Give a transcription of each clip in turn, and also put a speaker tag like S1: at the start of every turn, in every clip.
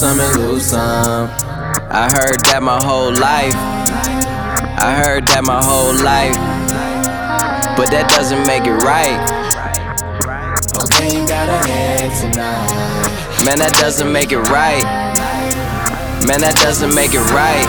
S1: some and lose some. I heard that my whole life. I heard that my whole life. But that doesn't make it right. Okay, you got a head tonight. Man, that doesn't make it right. Man, that doesn't make it right.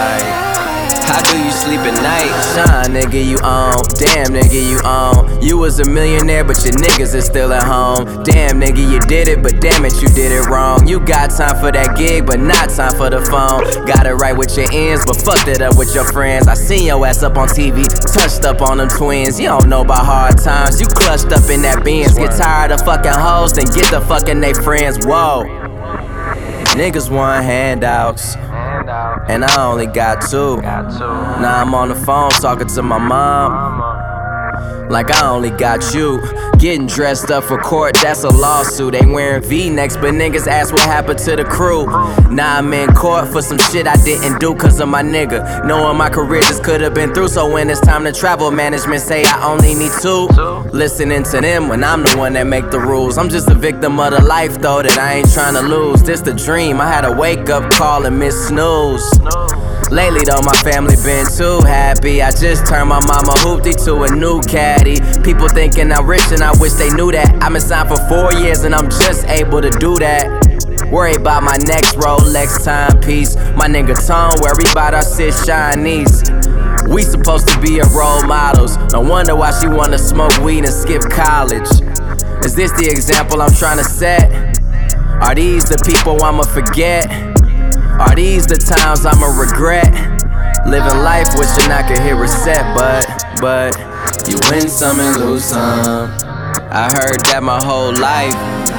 S1: How do you sleep at night? Shine, nigga, you on. Damn, nigga, you on. You was a millionaire, but your niggas is still at home. Damn, nigga, you did it, but damn it, you did it wrong. You got time for that gig, but not time for the phone. Got it right with your ends, but fucked it up with your friends. I seen your ass up on TV, touched up on them twins. You don't know about hard times. You clutched up in that Benz. Get tired of fucking hoes, then get the fucking they friends. Whoa. Niggas want handouts, and I only got two. Now I'm on the phone talking to my mom like I only got you. Getting dressed up for court, that's a lawsuit. Ain't wearing V-necks, but niggas ask what happened to the crew. Now I'm in court for some shit I didn't do cause of my nigga. Knowing my career just could've been through. So when it's time to travel, management say I only need two. Listening to them when I'm the one that make the rules. I'm just a victim of the life though that I ain't trying to lose. This the dream, I had a wake up call and miss snooze. Lately though, my family been too happy. I just turned my mama hoopty to a new caddy. People thinking I'm rich and I wish they knew that. I've been signed for 4 years and I'm just able to do that. Worry about my next Rolex timepiece. My nigga Tom worry about our sis Chinese. We supposed to be a role models. No wonder why she wanna smoke weed and skip college. Is this the example I'm trying to set? Are these the people I'ma forget? Are these the times I'ma regret? Living life wishing I could hit reset, but you win some and lose some. I heard that my whole life.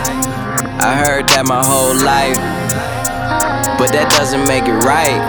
S1: I heard that my whole life. But that doesn't make it right.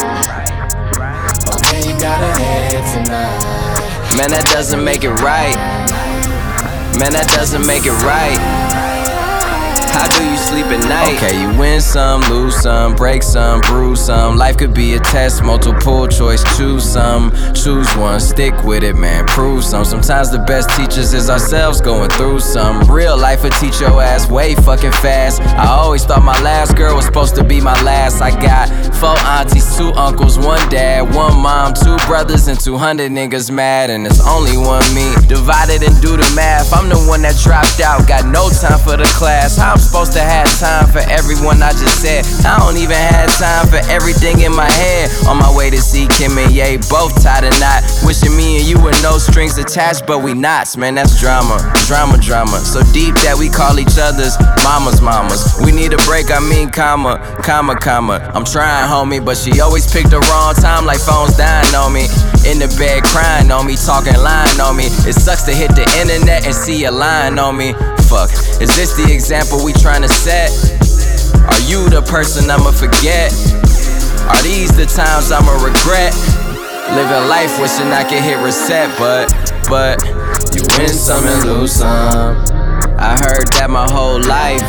S1: Okay, you got a head tonight. Man, that doesn't make it right. Man, that doesn't make it right. How do you sleep at night? Okay, you win some, lose some, break some, bruise some. Life could be a test, multiple choice, choose some. Choose one, stick with it, man, prove some. Sometimes the best teachers is ourselves going through some. Real life will teach your ass way fucking fast. I always thought my last girl was supposed to be my last. I got 4 aunties, 2 uncles, 1 dad, 1 mom, 2 brothers, and 200 niggas mad. And it's only one me, divided and do the math. I'm the one that dropped out, got no time for the class. How I'm supposed to have time for everyone I just said? I don't even have time for everything in my head. On my way to see Kim and Ye, both tied a knot. Wishing me and you were no strings attached, but we knots, man, that's drama. Drama. So deep that we call each other's mamas. We need a break, I mean comma. I'm trying, homie, but she always picked the wrong time, like phones dying on me. In the bed crying on me, talking lying on me. It sucks to hit the internet and see you lying on me. Fuck, is this the example we trying to set? Are you the person I'ma forget? Are these the times I'ma regret? Living life wishing I could hit reset, but you win some and lose some. I heard that my whole life.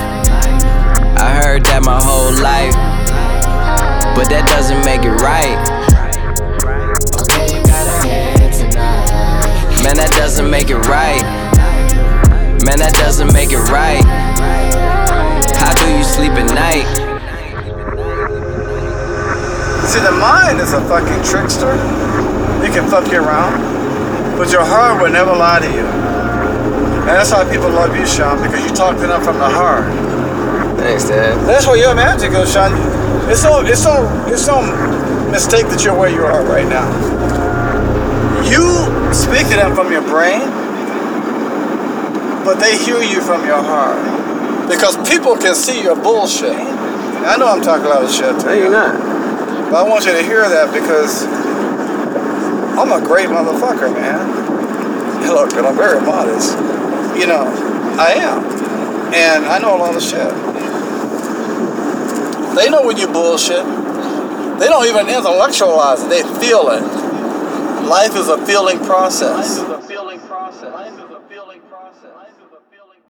S1: I heard that my whole life. But that doesn't make it right. Okay, you got a head tonight. Man, that doesn't make it right. Man, that doesn't make it right. How do you sleep at night?
S2: See, the mind is a fucking trickster. It can fuck you around, but your heart will never lie to you. And that's why people love you, Sean, because you talk to them from the heart.
S1: Thanks, Dad.
S2: That's where your magic goes, Sean. It's no mistake that you're where you are right now. You speak to them from your brain, but they hear you from your heart. Because people can see your bullshit. I know I'm talking a lot of shit to you.
S1: No, you're not.
S2: But I want you to hear that because I'm a great motherfucker, man. Look, and I'm very modest. You know, I am. And I know a lot of shit. They know when you bullshit. They don't even intellectualize it. They feel it. Life is a feeling process. Life is a feeling process. Life is a feeling process.